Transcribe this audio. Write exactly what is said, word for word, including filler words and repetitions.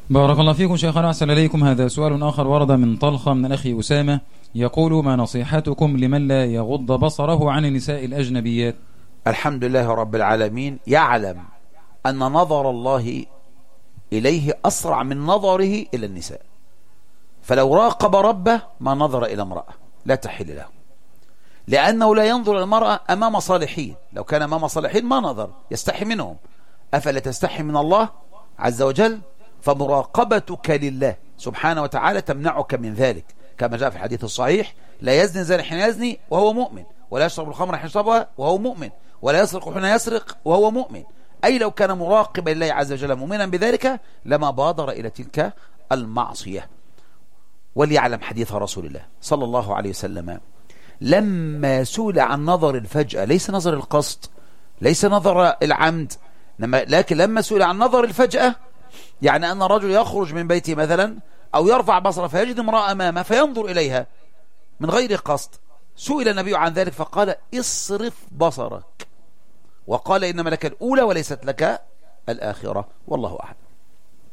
بارك الله فيكم شيخنا، أحسن إليكم. هذا سؤال آخر ورد من طلخة من الأخ أسامة، يقول: ما نصيحتكم لمن لا يغض بصره عن النساء الأجنبيات؟ الحمد لله رب العالمين، يعلم أن نظر الله إليه أسرع من نظره إلى النساء، فلو راقب ربه ما نظر إلى امرأة لا تحل له، لأنه لا ينظر إلى المرأة أمام صالحين. لو كان أمام صالحين ما نظر، يستحي منهم. أفلا تستحي من الله عز وجل؟ فمراقبتك لله سبحانه وتعالى تمنعك من ذلك، كما جاء في الحديث الصحيح: لا يزني زاني حين يزني وهو مؤمن، ولا يشرب الخمر حين يشربها وهو مؤمن، ولا يسرق حين يسرق وهو مؤمن. أي لو كان مراقبا لله عز وجل مؤمنا بذلك لما بادر إلى تلك المعصية. وليعلم حديث رسول الله صلى الله عليه وسلم لما سئل عن نظر الفجأة، ليس نظر القصد، ليس نظر العمد، لكن لما سئل عن نظر الفجأة، يعني أن الرجل يخرج من بيته مثلا أو يرفع بصره فيجد امرأة أمامه فينظر إليها من غير قصد، سئل النبي عن ذلك فقال: اصرف بصرك، وقال: إنما لك الأولى وليست لك الآخرة. والله أعلم.